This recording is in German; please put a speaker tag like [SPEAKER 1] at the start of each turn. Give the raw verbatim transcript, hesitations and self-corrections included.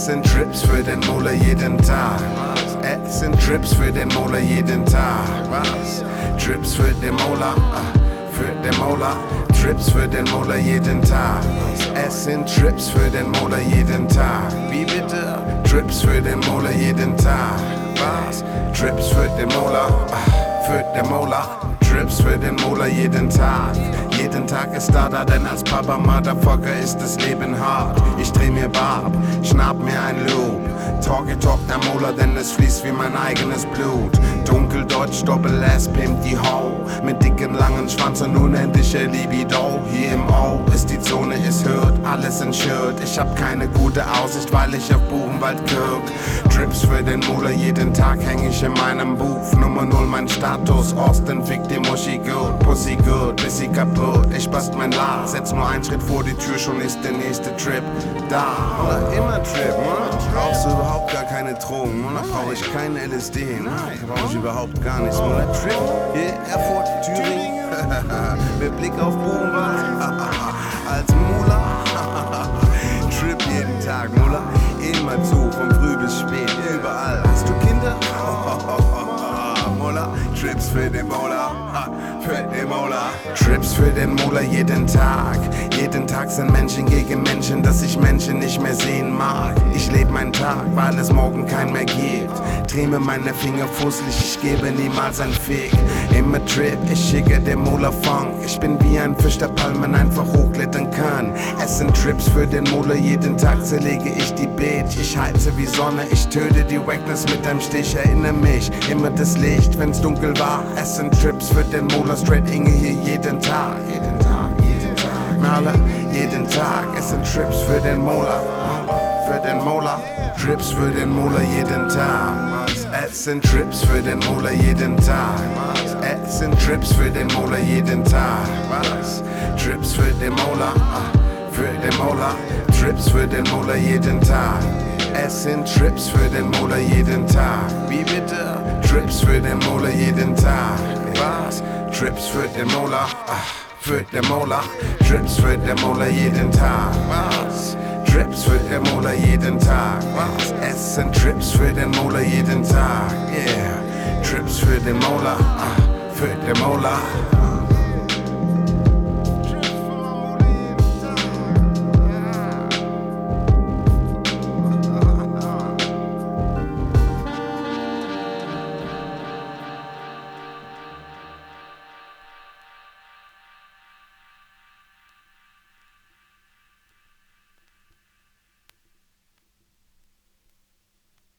[SPEAKER 1] Essen Trips für den Mola jeden Tag. Essen Trips für den Mola jeden Tag. Was? Trips für den Mola, für den Mola. Trips für den Mola jeden Tag. Essen Trips für den Mola jeden Tag. Wie bitte? Trips für den Mola jeden Tag. Was? Trips für den Mola, für den Mola. Trips für den Mola jeden Tag. Jeden Tag ist da, da, denn als Papa Motherfucker ist das Leben hart. Ich dreh mir Barb, schnapp mir ein Loop. Talkie talk der Mola, denn es fließt wie mein eigenes Blut. Dunkeldeutsch, Doppel-S, pimpt die Ho. Mit dicken, langen Schwanz und unendlicher Libido. Hier im O ist die Zone, ist hört, alles in Shirt. Ich hab keine gute Aussicht, weil ich auf Buchenwald kirk. Trips für den Mola, jeden Tag häng ich in meinem Buch. Nummer null mein Status, Austin fickt die Muschi gut. Pussy gut, bis sie kaputt, ich bast mein Lach. Setz nur einen Schritt vor die Tür, schon ist der nächste Trip da. Oder immer Trip, man. Brauchst du überhaupt gar keine Drogen, man. Brauch ich kein L S D, nein. Brauch ich überhaupt gar nichts, man. Trip, hier, Erfurt, Thüringen. Mit Blick auf Buchenwald. Als Mola. Trip jeden Tag, Mola. Immer zu, von früh bis spät, überall. Hast du Kinder? Mola, Trips für den Mola, für den Mola. Trips für den Mola jeden Tag. Jeden Tag sind Menschen gegen Menschen, dass ich Menschen nicht mehr sehen mag. Ich lebe meinen Tag, weil es morgen keinen mehr gibt. Dreh mir meine Finger fusselig, ich gebe niemals ein Fick. Immer Trip, ich schicke den Mola Funk. Ich bin wie ein Fisch, der Palmen einfach hochklettern kann. Es sind Trips für den Mola, jeden Tag zerlege ich die Bitch. Ich heize wie Sonne, ich töte die Wackness mit einem Stich. Erinnere mich, immer das Licht, wenn's dunkel war. Es sind Trips für den Mola, straight Inge hier jeden Tag. Jeden Tag, jeden Tag. Merle, jeden Tag. Es sind Trips für den Mola, für den Mola. Trips für den Mola jeden Tag. Es sind Trips für den Mola jeden Tag. Es sind Trips für den Mola jeden Tag. Trips für den Mola, für den Mola. Trips für den Mola jeden Tag. Es sind Trips für den Mola jeden Tag. Wie bitte? Trips für den Mola jeden Tag. Was? Trips für den Mola, für den Mola. Trips für den Mola jeden Tag. Was? Trips für den Mola jeden Tag. Was? Es sind Trips für den Mola jeden Tag. Yeah. Trips für den Mola, für den Mola.